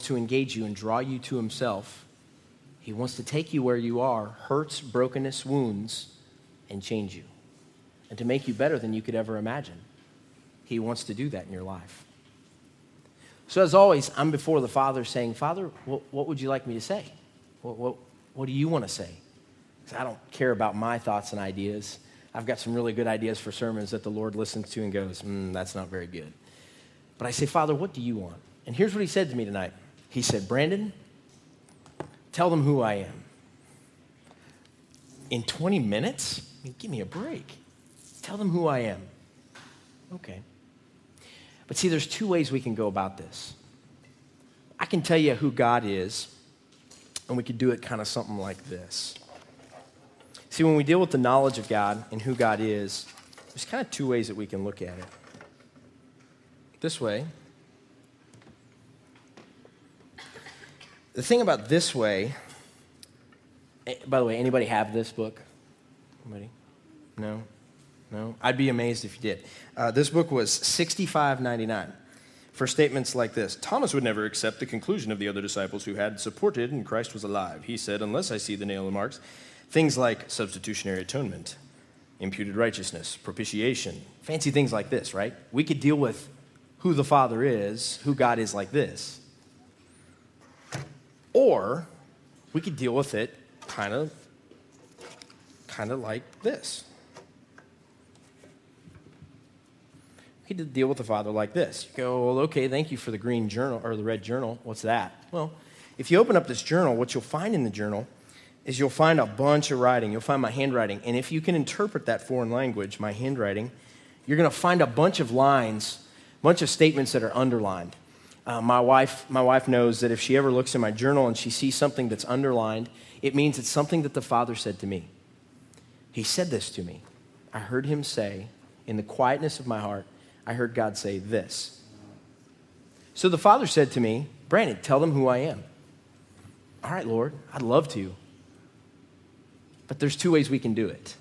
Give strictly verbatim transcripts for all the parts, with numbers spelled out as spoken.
to engage you and draw you to himself. He wants to take you where you are, hurts, brokenness, wounds, and change you, and to make you better than you could ever imagine. He wants to do that in your life. So as always, I'm before the Father saying, Father, what, what would you like me to say? What, what, what do you want to say? Because I don't care about my thoughts and ideas. I've got some really good ideas for sermons that the Lord listens to and goes, mm, that's not very good. But I say, Father, what do you want? And here's what he said to me tonight. He said, Brandon, tell them who I am. In twenty minutes? I mean, give me a break. Tell them who I am. Okay. But see, there's two ways we can go about this. I can tell you who God is, and we could do it kind of something like this. See, when we deal with the knowledge of God and who God is, there's kind of two ways that we can look at it. This way. The thing about this way, by the way, anybody have this book? Anybody? No? No? I'd be amazed if you did. Uh, this book was sixty-five ninety-nine for statements like this. Thomas would never accept the conclusion of the other disciples who had supported and Christ was alive. He said, unless I see the nail marks, things like substitutionary atonement, imputed righteousness, propitiation, fancy things like this, right? We could deal with who the Father is, who God is like this. Or we could deal with it kind of, kind of like this. We could deal with the Father like this. You go, well, okay, thank you for the green journal or the red journal. What's that? Well, if you open up this journal, what you'll find in the journal is you'll find a bunch of writing. You'll find my handwriting. And if you can interpret that foreign language, my handwriting, you're going to find a bunch of lines, a bunch of statements that are underlined. Uh, my wife, my wife knows that if she ever looks in my journal and she sees something that's underlined, it means it's something that the Father said to me. He said this to me. I heard him say, in the quietness of my heart, I heard God say this. So the Father said to me, Brandon, tell them who I am. All right, Lord, I'd love to. But there's two ways we can do it.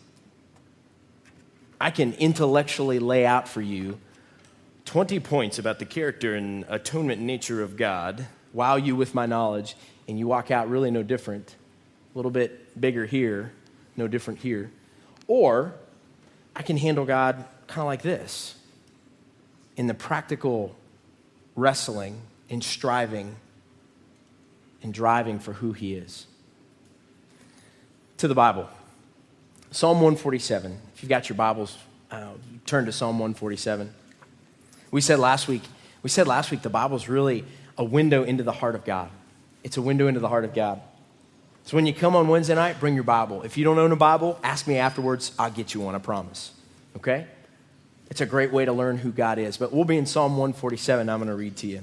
I can intellectually lay out for you twenty points about the character and atonement nature of God, wow you with my knowledge, and you walk out really no different, a little bit bigger here, no different here. Or I can handle God kind of like this, in the practical wrestling and striving and driving for who he is. To the Bible. Psalm one forty-seven. If you've got your Bibles, uh, turn to Psalm one forty-seven. We said last week, we said last week the Bible's really a window into the heart of God. It's a window into the heart of God. So when you come on Wednesday night, bring your Bible. If you don't own a Bible, ask me afterwards. I'll get you one, I promise. Okay? It's a great way to learn who God is. But we'll be in Psalm one forty-seven. I'm going to read to you.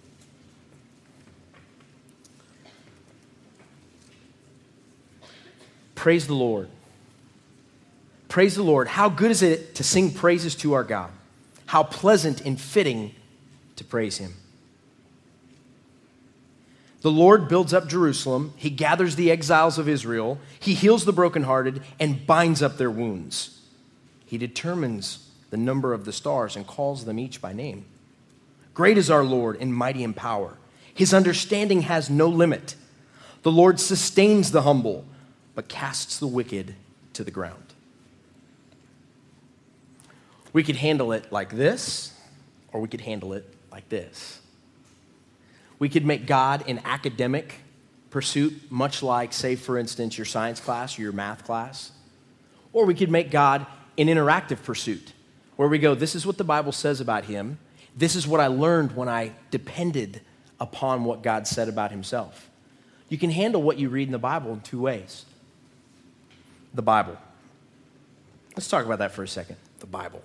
Praise the Lord. Praise the Lord. How good is it to sing praises to our God? How pleasant and fitting to praise him. The Lord builds up Jerusalem. He gathers the exiles of Israel. He heals the brokenhearted and binds up their wounds. He determines the number of the stars and calls them each by name. Great is our Lord and mighty in power. His understanding has no limit. The Lord sustains the humble, but casts the wicked to the ground. We could handle it like this, or we could handle it like this. We could make God an academic pursuit, much like, say, for instance, your science class or your math class. Or we could make God an interactive pursuit, where we go, this is what the Bible says about him. This is what I learned when I depended upon what God said about himself. You can handle what you read in the Bible in two ways. The Bible. Let's talk about that for a second. The Bible.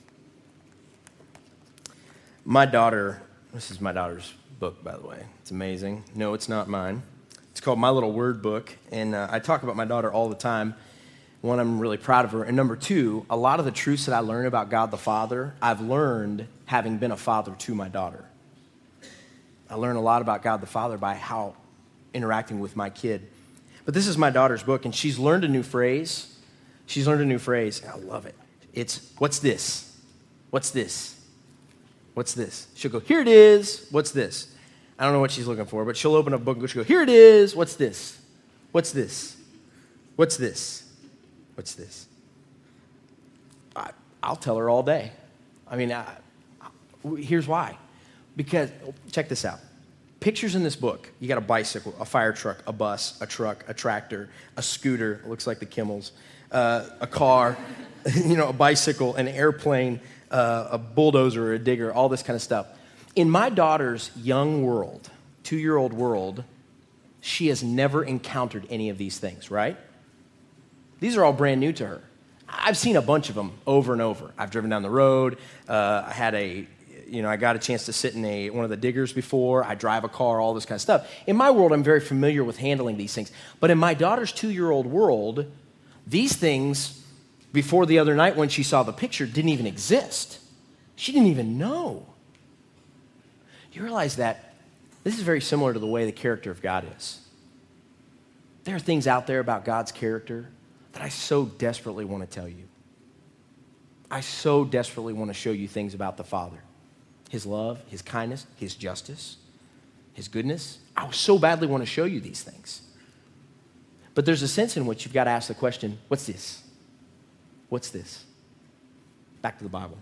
My daughter, this is my daughter's book, by the way. It's amazing. No, it's not mine. It's called My Little Word Book, and uh, I talk about my daughter all the time. One, I'm really proud of her, and number two, a lot of the truths that I learn about God the Father, I've learned having been a father to my daughter. I learn a lot about God the Father by how interacting with my kid. But this is my daughter's book, and she's learned a new phrase. She's learned a new phrase, and I love it. It's, what's this? What's this? What's this? She'll go, here it is. What's this? I don't know what she's looking for, but she'll open up a book and she'll go, here it is. What's this? What's this? What's this? What's this? I, I'll tell her all day. I mean, I, I, here's why. Because, check this out. Pictures in this book, you got a bicycle, a fire truck, a bus, a truck, a tractor, a scooter, it looks like the Kimmels, uh, a car, you know, a bicycle, an airplane, uh, a bulldozer or a digger, all this kind of stuff. In my daughter's young world, two-year-old world, she has never encountered any of these things, right? These are all brand new to her. I've seen a bunch of them over and over. I've driven down the road. Uh, I had a, you know, I got a chance to sit in a one of the diggers before. I drive a car, all this kind of stuff. In my world, I'm very familiar with handling these things. But in my daughter's two-year-old world, these things, before the other night when she saw the picture, didn't even exist. She didn't even know. Do you realize that this is very similar to the way the character of God is? There are things out there about God's character that I so desperately want to tell you. I so desperately want to show you things about the Father. His love, His kindness, His justice, His goodness. I so badly want to show you these things. But there's a sense in which you've got to ask the question, what's this? What's this? Back to the Bible.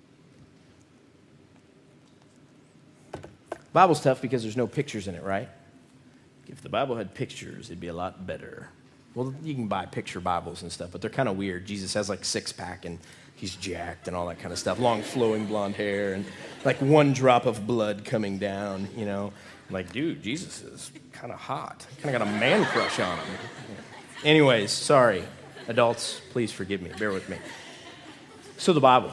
The Bible's tough because there's no pictures in it, right? If the Bible had pictures, it'd be a lot better. Well, you can buy picture Bibles and stuff, but they're kind of weird. Jesus has like six-pack, and he's jacked and all that kind of stuff. Long flowing blonde hair and like one drop of blood coming down, you know. Like, dude, Jesus is kind of hot. Kind of got a man crush on him. Anyways, sorry. Adults, please forgive me. Bear with me. So the Bible.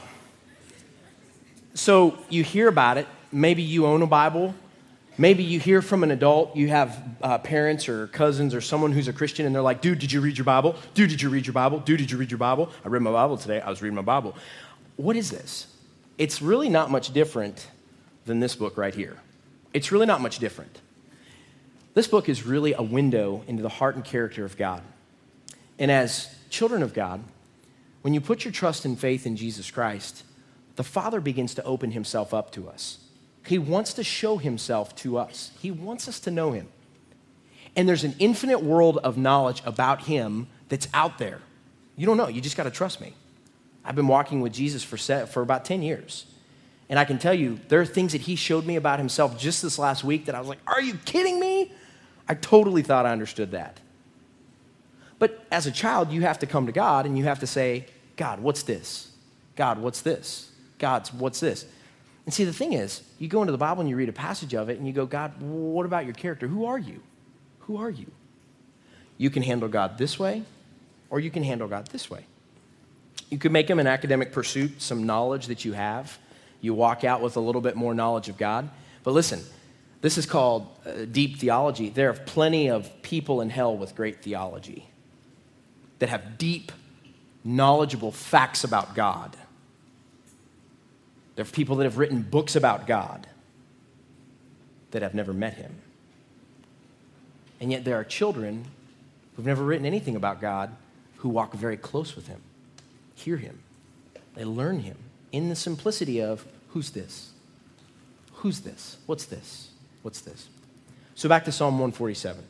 So you hear about it. Maybe you own a Bible. Maybe you hear from an adult. You have uh, parents or cousins or someone who's a Christian, and they're like, dude, did you read your Bible? Dude, did you read your Bible? Dude, did you read your Bible? I read my Bible today. I was reading my Bible. What is this? It's really not much different than this book right here. It's really not much different. This book is really a window into the heart and character of God. And as children of God, when you put your trust and faith in Jesus Christ, the Father begins to open Himself up to us. He wants to show Himself to us. He wants us to know Him. And there's an infinite world of knowledge about Him that's out there. You don't know. You just got to trust me. I've been walking with Jesus for, set, for about ten years. And I can tell you, there are things that He showed me about Himself just this last week that I was like, are you kidding me? I totally thought I understood that. But as a child, you have to come to God and you have to say, God, what's this? God, what's this? God, what's this? And see, the thing is, you go into the Bible and you read a passage of it and you go, God, what about your character? Who are you? Who are you? You can handle God this way, or you can handle God this way. You could make Him an academic pursuit, some knowledge that you have. You walk out with a little bit more knowledge of God. But listen, this is called uh, deep theology. There are plenty of people in hell with great theology that have deep, knowledgeable facts about God. There are people that have written books about God that have never met Him. And yet there are children who've never written anything about God who walk very close with Him, hear Him. They learn Him in the simplicity of, who's this? Who's this? What's this? What's this? So back to Psalm one forty-seven.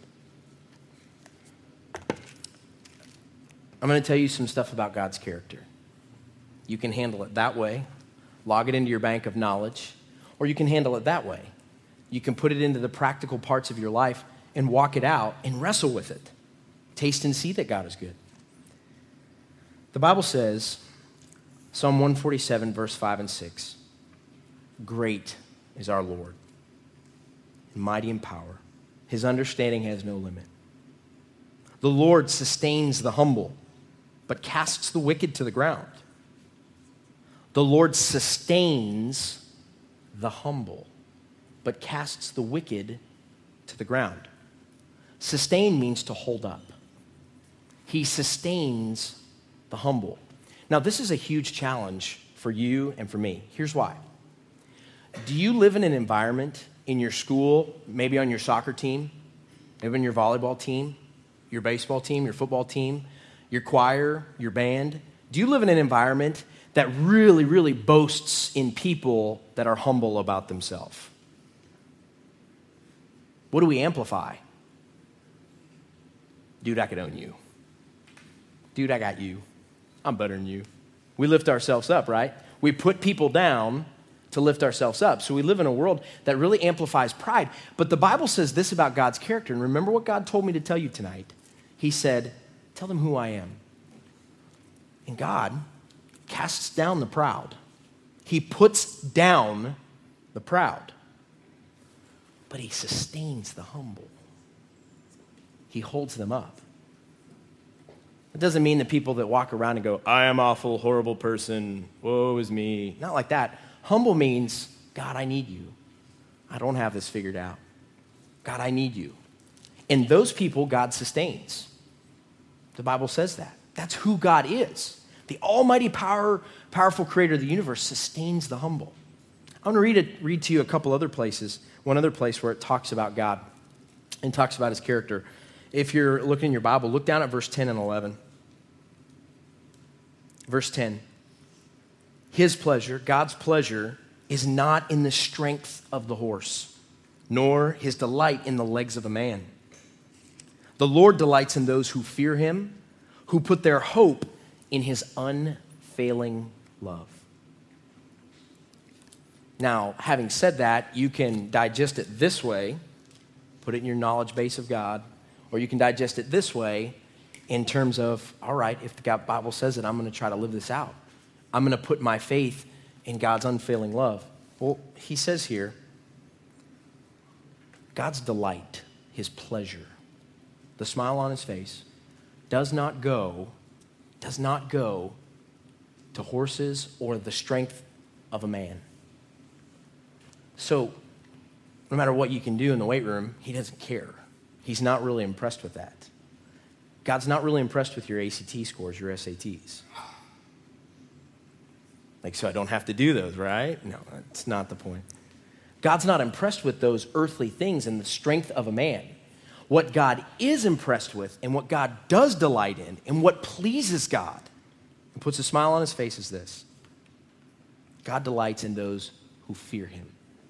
I'm going to tell you some stuff about God's character. You can handle it that way. Log it into your bank of knowledge, or you can handle it that way. You can put it into the practical parts of your life and walk it out and wrestle with it. Taste and see that God is good. The Bible says, Psalm one forty-seven, verse five and six, great is our Lord, and mighty in power. His understanding has no limit. The Lord sustains the humble, but casts the wicked to the ground. The Lord sustains the humble, but casts the wicked to the ground. Sustain means to hold up. He sustains the humble. Now, this is a huge challenge for you and for me. Here's why. Do you live in an environment in your school, maybe on your soccer team, maybe on your volleyball team, your baseball team, your football team, your choir, your band? Do you live in an environment that really, really boasts in people that are humble about themselves? What do we amplify? Dude, I could own you. Dude, I got you. I'm better than you. We lift ourselves up, right? We put people down to lift ourselves up. So we live in a world that really amplifies pride. But the Bible says this about God's character. And remember what God told me to tell you tonight. He said, tell them who I am. And God casts down the proud. He puts down the proud. But he sustains the humble. He holds them up. It doesn't mean the people that walk around and go, I am awful, horrible person, woe is me. Not like that. Humble means, God, I need you. I don't have this figured out. God, I need you. And those people, God sustains. The Bible says that. That's who God is. The almighty power, powerful creator of the universe sustains the humble. I want to read, it, read to you a couple other places. One other place where it talks about God and talks about his character. If you're looking in your Bible, look down at verse ten and eleven. Verse ten. His pleasure, God's pleasure, is not in the strength of the horse, nor his delight in the legs of a man. The Lord delights in those who fear him, who put their hope in his unfailing love. Now, having said that, you can digest it this way, put it in your knowledge base of God, or you can digest it this way in terms of, all right, if the Bible says it, I'm going to try to live this out. I'm going to put my faith in God's unfailing love. Well, he says here, God's delight, his pleasure, the smile on his face, does not go, does not go to horses or the strength of a man. So, no matter what you can do in the weight room, he doesn't care. He's not really impressed with that. God's not really impressed with your A C T scores, your S A Ts. Like, so I don't have to do those, right? No, that's not the point. God's not impressed with those earthly things and the strength of a man. What God is impressed with and what God does delight in and what pleases God and puts a smile on his face is this. God delights in those who fear him.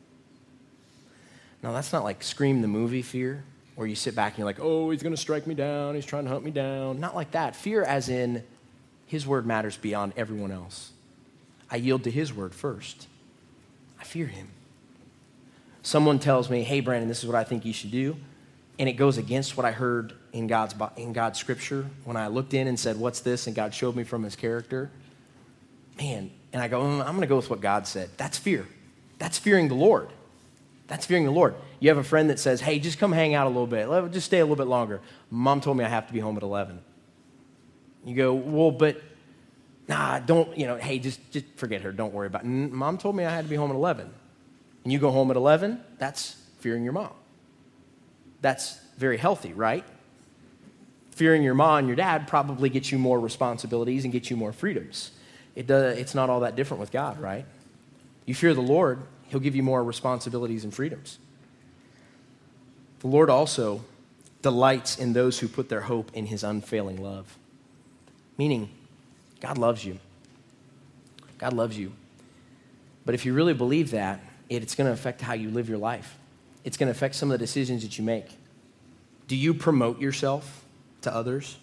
Now, that's not like Scream the movie fear, where you sit back and you're like, oh, he's going to strike me down. He's trying to hunt me down. Not like that. Fear as in his word matters beyond everyone else. I yield to his word first. I fear him. Someone tells me, hey, Brandon, this is what I think you should do. And it goes against what I heard in God's, in God's scripture. When I looked in and said, what's this? And God showed me from his character. Man, and I go, mm, I'm going to go with what God said. That's fear. That's fearing the Lord. That's fearing the Lord. You have a friend that says, hey, just come hang out a little bit. Let, just stay a little bit longer. Mom told me I have to be home at eleven. You go, well, but, nah, don't, you know, hey, just, just forget her. Don't worry about it. Mom told me I had to be home at eleven. And you go home at eleven, that's fearing your mom. That's very healthy, right? Fearing your mom and your dad probably gets you more responsibilities and gets you more freedoms. It does, it's not all that different with God, right? You fear the Lord, he'll give you more responsibilities and freedoms. The Lord also delights in those who put their hope in his unfailing love. Meaning, God loves you. God loves you. But if you really believe that, it's going to affect how you live your life. It's going to affect some of the decisions that you make. Do you promote yourself to others?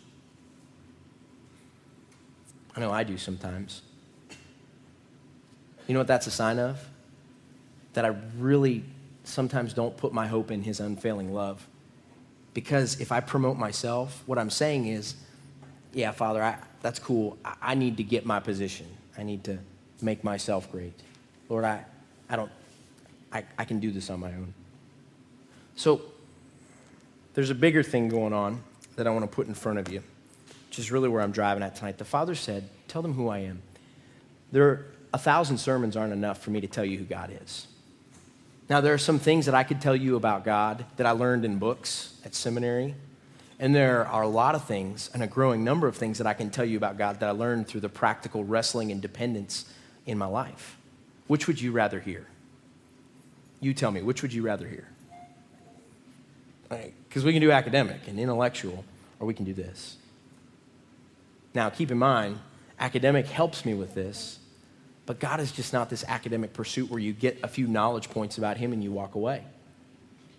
I know I do sometimes. You know what that's a sign of? That I really sometimes don't put my hope in his unfailing love. Because if I promote myself, what I'm saying is, yeah, Father, I, that's cool. I, I need to get my position. I need to make myself great. Lord, I, I don't, I, I can do this on my own. So there's a bigger thing going on that I want to put in front of you, which is really where I'm driving at tonight. The Father said, tell them who I am. There are a thousand sermons aren't enough for me to tell you who God is. Now, there are some things that I could tell you about God that I learned in books at seminary. And there are a lot of things, and a growing number of things that I can tell you about God that I learned through the practical wrestling and dependence in my life. Which would you rather hear? You tell me, which would you rather hear? Because we can do academic and intellectual, or we can do this. Now, keep in mind, academic helps me with this, but God is just not this academic pursuit where you get a few knowledge points about him and you walk away.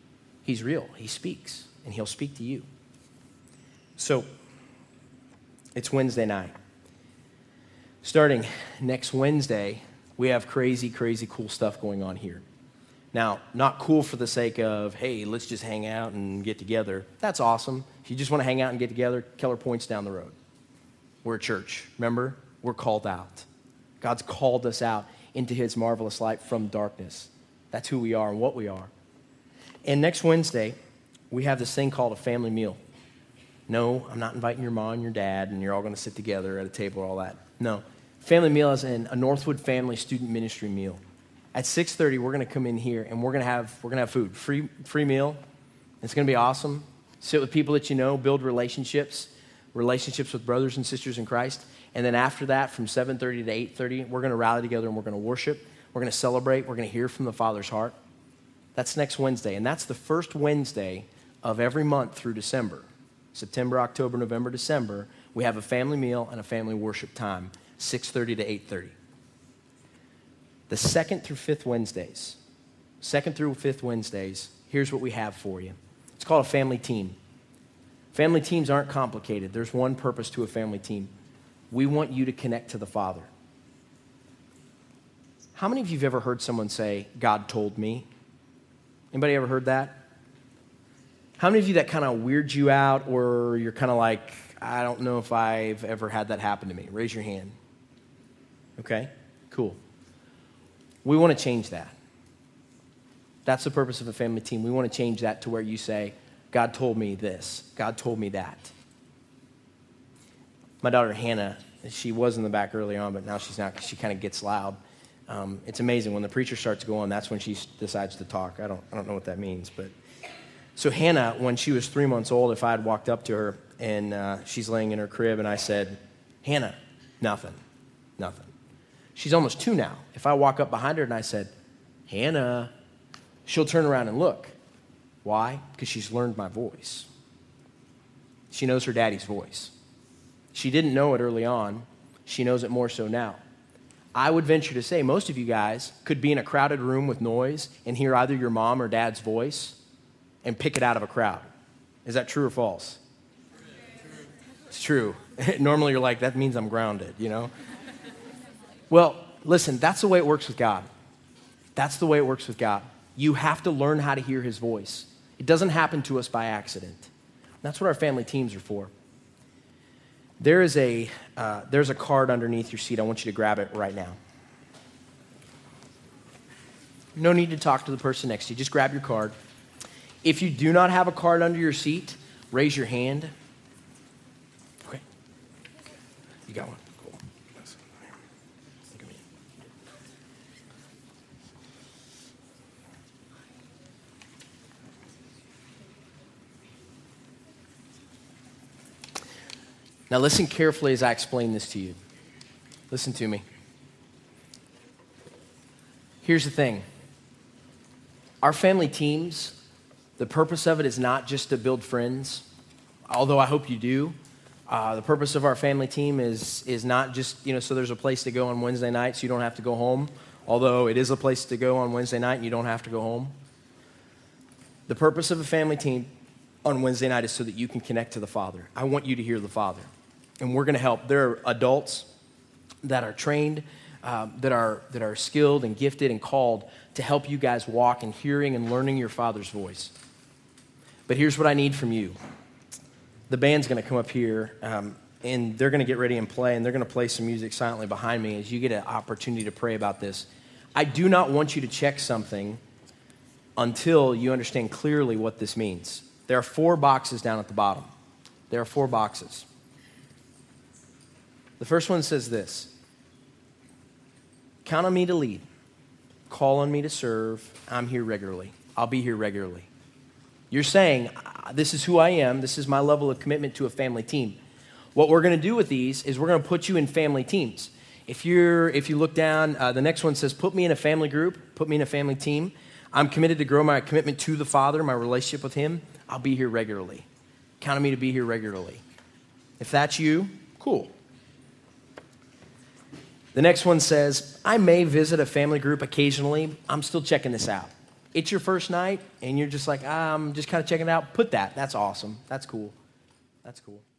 He's real. He speaks, and he'll speak to you. So it's Wednesday night. Starting next Wednesday, we have crazy, crazy cool stuff going on here. Now, not cool for the sake of, hey, let's just hang out and get together. That's awesome. If you just want to hang out and get together, Keller Point's down the road. We're a church. Remember? We're called out. God's called us out into his marvelous light from darkness. That's who we are and what we are. And next Wednesday, we have this thing called a family meal. No, I'm not inviting your mom and your dad, and you're all going to sit together at a table or all that. No. Family meal is an, a Northwood Family Student Ministry meal. At six thirty, we're going to come in here, and we're going to have we're going to have food, free free meal. It's going to be awesome. Sit with people that you know, build relationships, relationships with brothers and sisters in Christ. And then after that, from seven thirty to eight thirty, we're going to rally together, and we're going to worship. We're going to celebrate. We're going to hear from the Father's heart. That's next Wednesday, and that's the first Wednesday of every month through December. September, October, November, December, we have a family meal and a family worship time, six thirty to eight thirty. The second through fifth Wednesdays, second through fifth Wednesdays, here's what we have for you. It's called a family team. Family teams aren't complicated. There's one purpose to a family team. We want you to connect to the Father. How many of you have ever heard someone say, God told me? Anybody ever heard that? How many of you that kind of weirds you out, or you're kind of like, I don't know if I've ever had that happen to me? Raise your hand. Okay, cool. We want to change that. That's the purpose of a family team. We want to change that to where you say, God told me this. God told me that. My daughter Hannah, she was in the back early on, but now she's not because she kind of gets loud. Um, it's amazing. When the preacher starts going, that's when she decides to talk. I don't, I don't know what that means, but... So Hannah, when she was three months old, if I had walked up to her and uh, she's laying in her crib and I said, Hannah, nothing, nothing. She's almost two now. If I walk up behind her and I said, Hannah, she'll turn around and look. Why? Because she's learned my voice. She knows her daddy's voice. She didn't know it early on. She knows it more so now. I would venture to say most of you guys could be in a crowded room with noise and hear either your mom or dad's voice and pick it out of a crowd. Is that true or false? It's true. Normally you're like, that means I'm grounded, you know? Well, listen, that's the way it works with God. That's the way it works with God. You have to learn how to hear his voice. It doesn't happen to us by accident. That's what our family teams are for. There is a, uh, there's a card underneath your seat. I want you to grab it right now. No need to talk to the person next to you. Just grab your card. If you do not have a card under your seat, raise your hand. Okay. You got one. Cool. Look at me. Now listen carefully as I explain this to you. Listen to me. Here's the thing. Our family teams, the purpose of it is not just to build friends, although I hope you do. Uh, the purpose of our family team is, is not just, you know, so there's a place to go on Wednesday night so you don't have to go home, although it is a place to go on Wednesday night and you don't have to go home. The purpose of a family team on Wednesday night is so that you can connect to the Father. I want you to hear the Father, and we're going to help. There are adults that are trained, uh, that are that are skilled and gifted and called to help you guys walk in hearing and learning your Father's voice. But here's what I need from you. The band's going to come up here, um, and they're going to get ready and play, and they're going to play some music silently behind me as you get an opportunity to pray about this. I do not want you to check something until you understand clearly what this means. There are four boxes down at the bottom. There are four boxes. The first one says this: count on me to lead. Call on me to serve. I'm here regularly. I'll be here regularly. You're saying, this is who I am. This is my level of commitment to a family team. What we're going to do with these is we're going to put you in family teams. If you're, if you look down, uh, the next one says, put me in a family group, put me in a family team. I'm committed to grow my commitment to the Father, my relationship with him. I'll be here regularly. Count on me to be here regularly. If that's you, cool. The next one says, I may visit a family group occasionally. I'm still checking this out. it's your first night and you're just like, ah, I'm just kind of checking it out, put that. That's awesome. That's cool. That's cool.